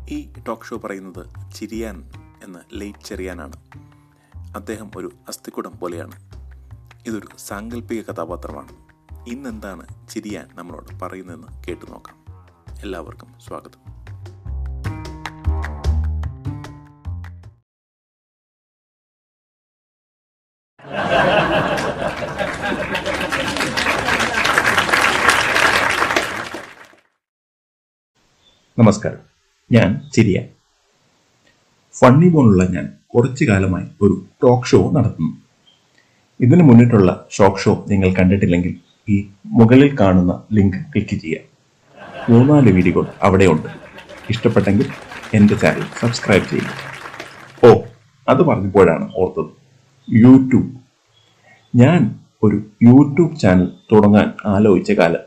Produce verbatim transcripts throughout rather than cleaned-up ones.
ഈ talk show പറയുന്നത് ചിരിയാൻ എന്ന ലേറ്റ് ചെറിയാനാണ്. അദ്ദേഹം ഒരു അസ്ഥിക്കുടം പോലെയാണ്. ഇതൊരു സാങ്കല്പിക കഥാപാത്രമാണ്. ഇന്നെന്താണ് ചിരിയാൻ നമ്മളോട് പറയുന്നതെന്ന് കേട്ടു നോക്കാം. എല്ലാവർക്കും സ്വാഗതം. നമസ്കാരം, ഞാൻ ചിരിയാൻ. ഫണ്ണി പോലുള്ള ഞാൻ കുറച്ചു കാലമായി ഒരു ടോക്ക് ഷോ നടത്തുന്നു. ഇതിനു മുന്നിട്ടുള്ള ടോക്ക് ഷോ നിങ്ങൾ കണ്ടിട്ടില്ലെങ്കിൽ ഈ മുകളിൽ കാണുന്ന ലിങ്ക് ക്ലിക്ക് ചെയ്യുക. മൂന്നാല് വീഡിയോകൾ അവിടെയുണ്ട്. ഇഷ്ടപ്പെട്ടെങ്കിൽ എൻ്റെ ചാനൽ സബ്സ്ക്രൈബ് ചെയ്യുക. ഓ, അത് പറഞ്ഞപ്പോഴാണ് ഓർത്തത്, യൂട്യൂബ്. ഞാൻ ഒരു യൂട്യൂബ് ചാനൽ തുടങ്ങാൻ ആലോചിച്ച കാലം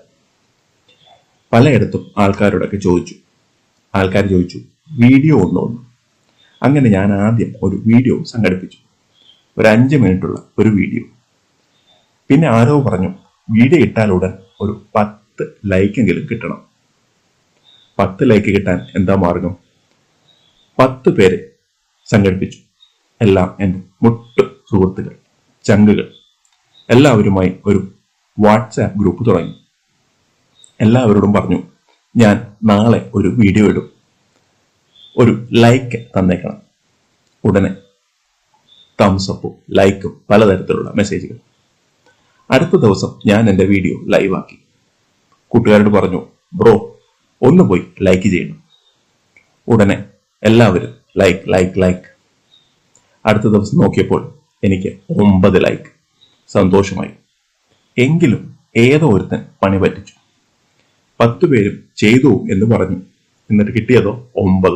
പലയിടത്തും ആൾക്കാരോടൊക്കെ ചോദിച്ചു. ആൾക്കാർ ചോദിച്ചു വീഡിയോ ഒന്നോ ഒന്ന്. അങ്ങനെ ഞാൻ ആദ്യം ഒരു വീഡിയോ സംഘടിപ്പിച്ചു, ഒരു അഞ്ച് മിനിറ്റുള്ള ഒരു വീഡിയോ. പിന്നെ ആരോ പറഞ്ഞു വീഡിയോ ഇട്ടാലുടൻ ഒരു പത്ത് ലൈക്കെങ്കിലും കിട്ടണം. പത്ത് ലൈക്ക് കിട്ടാൻ എന്താ മാർഗം? പത്ത് പേരെ സംഘടിപ്പിച്ചു. എല്ലാം എൻ്റെ മുട്ട് സുഹൃത്തുക്കൾ, ചങ്കുകൾ. എല്ലാവരുമായി ഒരു വാട്സാപ്പ് ഗ്രൂപ്പ് തുടങ്ങി. എല്ലാവരോടും പറഞ്ഞു, ഞാൻ നാളെ ഒരു വീഡിയോ ഇടും, ഒരു ലൈക്ക് തന്നേക്കണം. ഉടനെ തംസപ്പും ലൈക്കും പലതരത്തിലുള്ള മെസ്സേജുകൾ. അടുത്ത ദിവസം ഞാൻ എൻ്റെ വീഡിയോ ലൈവാക്കി. കൂട്ടുകാരോട് പറഞ്ഞു, ബ്രോ ഒന്ന് പോയി ലൈക്ക് ചെയ്യണം. ഉടനെ എല്ലാവരും ലൈക്ക് ലൈക്ക് ലൈക്ക്. അടുത്ത ദിവസം നോക്കിയപ്പോൾ എനിക്ക് ഒമ്പത് ലൈക്ക്. സന്തോഷമായി. എങ്കിലും ഏതോ ഒരുത്തൻ പണി പറ്റിച്ചു. പത്തു പേരും ചെയ്തു എന്ന് പറഞ്ഞു. എന്നിട്ട് കിട്ടിയതോ ഒമ്പത്.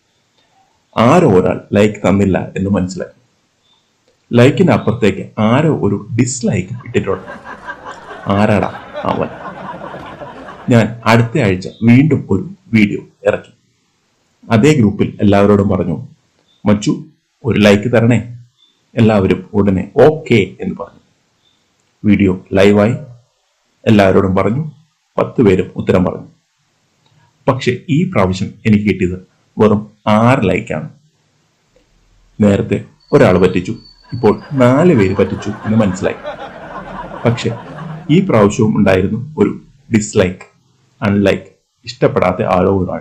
ആരോ ഒരാൾ ലൈക്ക് തന്നില്ല എന്ന് മനസ്സിലായി. ലൈക്കിന് അപ്പുറത്തേക്ക് ആരോ ഒരു ഡിസ്ലൈക്ക് ഇട്ടിട്ടുണ്ട്. ആരാടാ അവൻ? ഞാൻ അടുത്ത ആഴ്ച വീണ്ടും ഒരു വീഡിയോ ഇറക്കി. അതേ ഗ്രൂപ്പിൽ എല്ലാവരോടും പറഞ്ഞു, മച്ചു ഒരു ലൈക്ക് തരണേ. എല്ലാവരും ഉടനെ ഓക്കെ എന്ന് പറഞ്ഞു. വീഡിയോ ലൈവായി. എല്ലാവരോടും പറഞ്ഞു. പത്ത് പേരും ഉത്തരം പറഞ്ഞു. പക്ഷെ ഈ പ്രാവശ്യം എനിക്ക് കിട്ടിയത് വെറും ആറ് ലൈക്കാണ്. നേരത്തെ ഒരാൾ പറ്റിച്ചു, ഇപ്പോൾ നാല് പേര് പറ്റിച്ചു എന്ന് മനസ്സിലായി. പക്ഷെ ഈ പ്രാവശ്യവും ഉണ്ടായിരുന്നു ഒരു ഡിസ്ലൈക്ക്, അൺലൈക്ക്, ഇഷ്ടപ്പെടാത്ത ആരോ ഒരാൾ.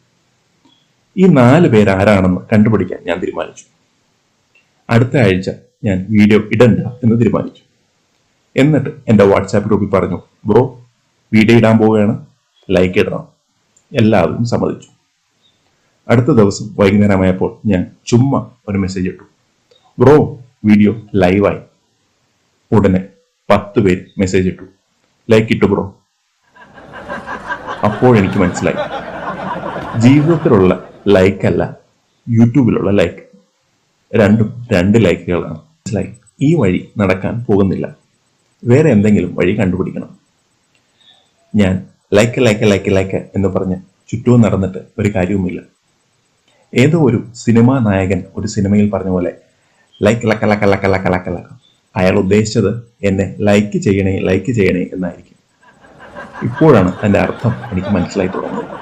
ഈ നാല് പേര് ആരാണെന്ന് കണ്ടുപിടിക്കാൻ ഞാൻ തീരുമാനിച്ചു. അടുത്ത ആഴ്ച ഞാൻ വീഡിയോ ഇടണ്ട എന്ന് തീരുമാനിച്ചു. എന്നിട്ട് എൻ്റെ വാട്സാപ്പ് ഗ്രൂപ്പിൽ പറഞ്ഞു, ബ്രോ വീഡിയോ ഇടാൻ പോവുകയാണ്, ലൈക്ക് ഇടണം. എല്ലാവരും സമ്മതിച്ചു. അടുത്ത ദിവസം വൈകുന്നേരമായപ്പോൾ ഞാൻ ചുമ്മാ ഒരു മെസ്സേജ് ഇട്ടു, ബ്രോ വീഡിയോ ലൈവായി. ഉടനെ പത്ത് പേര് മെസ്സേജ് ഇട്ടു, ലൈക്ക് ഇട്ടു ബ്രോ. അപ്പോഴെനിക്ക് മനസ്സിലായി, ജീവിതത്തിലുള്ള ലൈക്ക് അല്ല യൂട്യൂബിലുള്ള ലൈക്ക്, രണ്ടും രണ്ട് ലൈക്കുകളാണ്. മനസ്സിലായി, ഈ വഴി നടക്കാൻ പോകുന്നില്ല, വേറെ എന്തെങ്കിലും വഴി കണ്ടുപിടിക്കണം. ഞാൻ ലൈക്ക് ലൈക്ക് ലൈക്ക് ലൈക്ക് എന്ന് പറഞ്ഞ് ചുറ്റും നടന്നിട്ട് ഒരു കാര്യവുമില്ല. ഏതോ ഒരു സിനിമാ നായകൻ ഒരു സിനിമയിൽ പറഞ്ഞ പോലെ ലൈക്ക് ലക്ക ലക്ക ലക്ക ലക്ക ലക്ക ലക്ക. അയാൾ ഉദ്ദേശിച്ചത് എന്നെ ലൈക്ക് ചെയ്യണേ ലൈക്ക് ചെയ്യണേ എന്നായിരിക്കും. ഇപ്പോഴാണ് അതിന്റെ അർത്ഥം എനിക്ക് മനസ്സിലായി തുടങ്ങുന്നത്.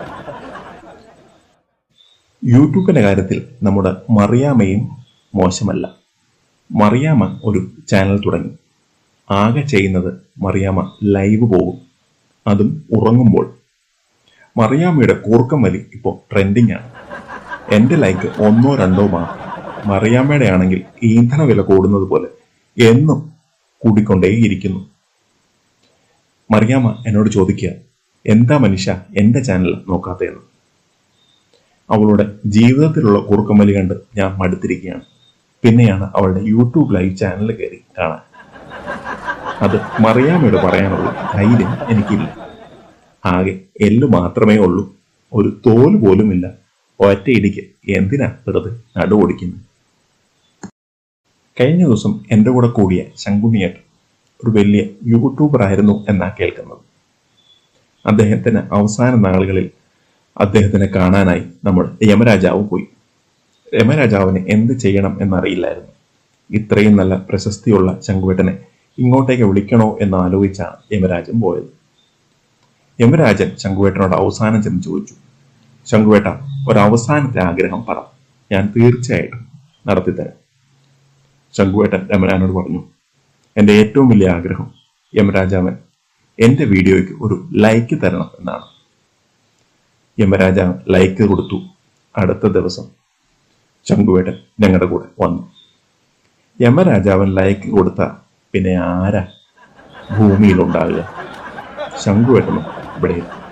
യൂട്യൂബിന്റെ കാര്യത്തിൽ നമ്മുടെ മറിയാമ്മയും മോശമല്ല. മറിയാമ്മ ഒരു ചാനൽ തുടങ്ങി. ആകെ ചെയ്യുന്നത് മറിയാമ്മ ലൈവ് പോകും, അതും ഉറങ്ങുമ്പോൾ. മറിയാമ്മയുടെ കൂർക്കം വലി ഇപ്പോൾ ട്രെൻഡിങ് ആണ്. എൻ്റെ ലൈക്ക് ഒന്നോ രണ്ടോ മാത്രം. മറിയാമ്മയുടെ ആണെങ്കിൽ ഇന്ധന വില കൂടുന്നത് പോലെ എന്നും കൂടിക്കൊണ്ടേയിരിക്കുന്നു. മറിയാമ്മ എന്നോട് ചോദിക്കുക, എന്താ മനുഷ്യ എൻ്റെ ചാനൽ നോക്കാത്തതെന്ന്. അവളുടെ ജീവിതത്തിലുള്ള കൂർക്കം വലി കണ്ട് ഞാൻ മടുത്തിരിക്കുകയാണ്. പിന്നെയാണ് അവളുടെ യൂട്യൂബ് ലൈവ് ചാനൽ കയറി കാണാൻ. അത് മറിയാമ്മയോട് പറയാനുള്ള ധൈര്യം എനിക്കില്ല. ആകെ എല്ല് മാത്രമേ ഉള്ളൂ, ഒരു തോല് പോലുമില്ല. ഒറ്റയിടിക്ക് എന്തിനാ വെറുതെ നടുവൊടിക്കുന്നത്? കഴിഞ്ഞ ദിവസം എൻ്റെ കൂടെ കൂടിയ ശങ്കുണിയേട്ടൻ ഒരു വലിയ യൂട്യൂബർ ആയിരുന്നു എന്നാ കേൾക്കുന്നത്. അദ്ദേഹത്തിന് അവസാന നാളുകളിൽ അദ്ദേഹത്തിനെ കാണാനായി നമ്മൾ യമരാജാവ് പോയി. യമരാജാവിന് എന്ത് ചെയ്യണം എന്നറിയില്ലായിരുന്നു. ഇത്രയും നല്ല പ്രശസ്തിയുള്ള ശങ്കുവേട്ടനെ ഇങ്ങോട്ടേക്ക് വിളിക്കണോ എന്ന് ആലോചിച്ചാണ് യമരാജൻ പോയത്. യമരാജൻ ശങ്കുവേട്ടനോട് അവസാനം ചെന്ന് ചോദിച്ചു, ശങ്കുവേട്ട, ഒരവസാനത്തെ ആഗ്രഹം പറ, ഞാൻ തീർച്ചയായിട്ടും നടത്തിത്തരാം. ശങ്കുവേട്ടൻ യമരാജനോട് പറഞ്ഞു, എൻ്റെ ഏറ്റവും വലിയ ആഗ്രഹം യമരാജാവൻ എൻ്റെ വീഡിയോയ്ക്ക് ഒരു ലൈക്ക് തരണം എന്നാണ്. യമരാജാവൻ ലൈക്ക് കൊടുത്തു. അടുത്ത ദിവസം ശങ്കുവേട്ടൻ ഞങ്ങളുടെ കൂടെ വന്നു. യമരാജാവൻ ലൈക്ക് കൊടുത്ത പിന്നെ ആരാ ഭൂമിയിലുണ്ടാകുക? ശങ്കുവേട്ടനും ഇവിടെ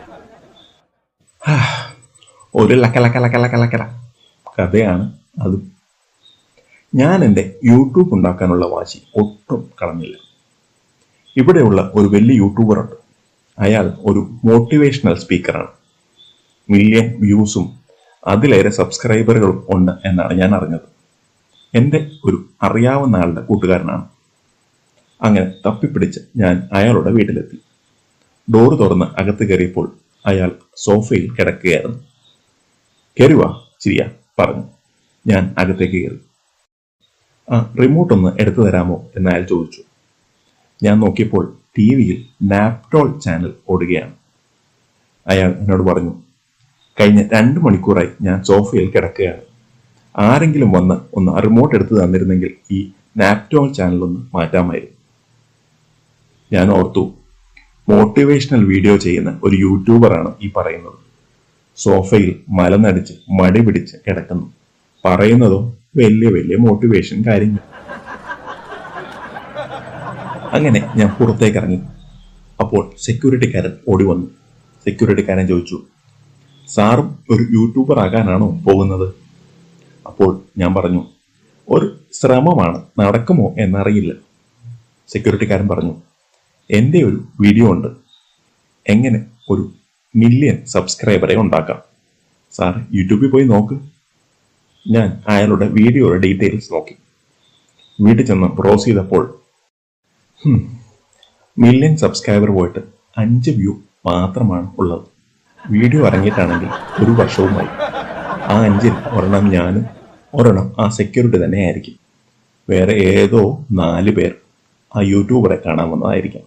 ഒരു ലക്ക ലക്ക ലക്ക ലക്ക ലക്കല കഥയാണ് അത്. ഞാൻ എൻ്റെ യൂട്യൂബ് ഉണ്ടാക്കാനുള്ള വാശി ഒട്ടും കളഞ്ഞില്ല. ഇവിടെയുള്ള ഒരു വലിയ യൂട്യൂബർ ഉണ്ട്. അയാൾ ഒരു മോട്ടിവേഷണൽ സ്പീക്കറാണ്. മില്യൺ വ്യൂസും അതിലേറെ സബ്സ്ക്രൈബറുകളും ഉണ്ട് എന്നാണ് ഞാൻ അറിഞ്ഞത്. എൻ്റെ ഒരു അറിയാവുന്ന ആളുടെ കൂട്ടുകാരനാണ്. അങ്ങനെ തപ്പിപ്പിടിച്ച് ഞാൻ അയാളുടെ വീട്ടിലെത്തി. ഡോറ് തുറന്ന് അകത്ത് കയറിയപ്പോൾ അയാൾ സോഫയിൽ കിടക്കുകയായിരുന്നു. കയറുവാ ചിരിയ പറഞ്ഞു. ഞാൻ അകത്തേക്ക് കയറി. ആ റിമോട്ട് ഒന്ന് എടുത്തു തരാമോ എന്ന് അയാൾ ചോദിച്ചു. ഞാൻ നോക്കിയപ്പോൾ ടി വിയിൽ നാപ്റ്റോൾ ചാനൽ ഓടുകയാണ്. അയാൾ എന്നോട് പറഞ്ഞു, കഴിഞ്ഞ രണ്ട് മണിക്കൂറായി ഞാൻ സോഫയിൽ കിടക്കുകയാണ്. ആരെങ്കിലും വന്ന് ഒന്ന് റിമോട്ട് എടുത്ത് തന്നിരുന്നെങ്കിൽ ഈ നാപ്റ്റോൾ ചാനൽ ഒന്ന് മാറ്റാമായിരുന്നു. ഞാൻ ഓർത്തു, മോട്ടിവേഷണൽ വീഡിയോ ചെയ്യുന്ന ഒരു യൂട്യൂബറാണ് ഈ പറയുന്നത്. സോഫയിൽ മലനടിച്ച് മടി പിടിച്ച് കിടക്കുന്നു. പറയുന്നതോ വലിയ വലിയ മോട്ടിവേഷൻ കാര്യങ്ങൾ. അങ്ങനെ ഞാൻ പുറത്തേക്ക് ഇറങ്ങി. അപ്പോൾ സെക്യൂരിറ്റിക്കാരൻ ഓടി വന്നു. സെക്യൂരിറ്റിക്കാരൻ ചോദിച്ചു, സാറും ഒരു യൂട്യൂബർ ആകാനാണോ പോകുന്നത്? അപ്പോൾ ഞാൻ പറഞ്ഞു, ഒരു ശ്രമമാണ്, നടക്കുമോ എന്നറിയില്ല. സെക്യൂരിറ്റിക്കാരൻ പറഞ്ഞു, എൻ്റെ ഒരു വീഡിയോ ഉണ്ട്, എങ്ങനെ ഒരു മില്യൺ സബ്സ്ക്രൈബറെ ഉണ്ടാക്കാം. സാർ യൂട്യൂബിൽ പോയി നോക്ക്. ഞാൻ അയാളുടെ വീഡിയോയുടെ ഡീറ്റെയിൽസ് നോക്കി. വീട്ടിൽ ചെന്ന് ബ്രൗസ് ചെയ്തപ്പോൾ മില്യൺ സബ്സ്ക്രൈബർ പോയിട്ട് അഞ്ച് വ്യൂ മാത്രമാണ് ഉള്ളത്. വീഡിയോ ഇറങ്ങിയിട്ടാണെങ്കിൽ ഒരു വർഷവുമായി. ആ അഞ്ചിൽ ഒരെണ്ണം ഞാനും ഒരെണ്ണം ആ സെക്യൂരിറ്റി തന്നെ ആയിരിക്കും. വേറെ ഏതോ നാല് പേർ ആ യൂട്യൂബറെ കാണാൻ വന്നതായിരിക്കാം.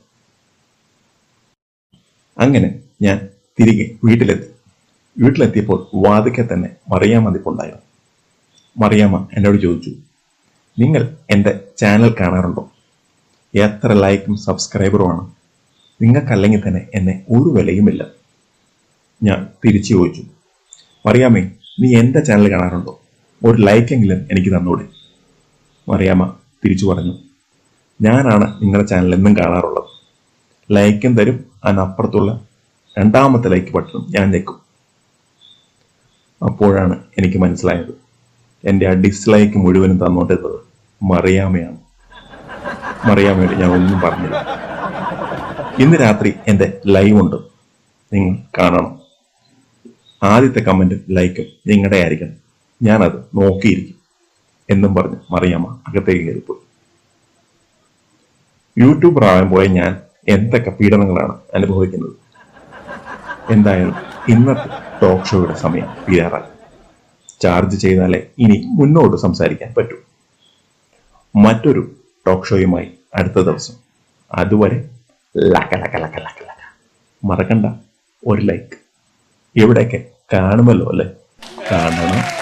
അങ്ങനെ ഞാൻ തിരികെ വീട്ടിലെത്തി. വീട്ടിലെത്തിയപ്പോൾ വാതിക്കെ തന്നെ മറിയാമ്മ നിൽപ്പുണ്ടായിരുന്നു. മറിയാമ്മ എന്നോട് ചോദിച്ചു, നിങ്ങൾ എൻ്റെ ചാനൽ കാണാറുണ്ടോ? എത്ര ലൈക്കും സബ്സ്ക്രൈബറുമാണ്? നിങ്ങൾക്കല്ലെങ്കിൽ തന്നെ എന്നെ ഒരു വിലയുമില്ല. ഞാൻ തിരിച്ചു ചോദിച്ചു, മറിയാമ്മേ, നീ എൻ്റെ ചാനൽ കാണാറുണ്ടോ? ഒരു ലൈക്കെങ്കിലും എനിക്ക് തന്നൂടെ? മറിയാമ്മ തിരിച്ചു പറഞ്ഞു, ഞാനാണ് നിങ്ങളുടെ ചാനൽ എന്നും കാണാറുള്ളത്. ലൈക്കും തരും, അതിനപ്പുറത്തുള്ള രണ്ടാമത്തെ ലൈക്ക് ബട്ടണും ഞാൻ ഞെക്കും. അപ്പോഴാണ് എനിക്ക് മനസ്സിലായത്, എൻ്റെ ആ ഡിസ്ലൈക്ക് മുഴുവനും തന്നോണ്ടിരുന്നത് മറിയാമ്മയാണ്. മറിയാമ്മയോട് ഞാൻ ഒന്നും പറഞ്ഞില്ല. ഇന്ന് രാത്രി എൻ്റെ ലൈവ് ഉണ്ട്, നിങ്ങൾ കാണണം. ആദ്യത്തെ കമന്റും ലൈക്കും നിങ്ങളുടെ ആയിരിക്കണം, ഞാനത് നോക്കിയിരിക്കും എന്നും പറഞ്ഞ് മറിയാമ്മ അകത്തേക്ക് കയറിപ്പോയി. യൂട്യൂബർ ആവാൻ പോയ ഞാൻ എന്തൊക്കെ പീഡനങ്ങളാണ് അനുഭവിക്കുന്നത്. എന്തായാലും ഇന്നത്തെ ടോക്ക് ഷോയുടെ സമയം തീരാറായി. ചാർജ് ചെയ്താലേ ഇനി മുന്നോട്ട് സംസാരിക്കാൻ പറ്റൂ. മറ്റൊരു ടോക്ക് ഷോയുമായി അടുത്ത ദിവസം. അതുവരെ ലക്ക ലക്ക ലക്ക ലക്ക ലക്ക മറക്കണ്ട, ഒരു ലൈക്ക്. എവിടെയൊക്കെ കാണുമല്ലോ അല്ലേ? കാണണം.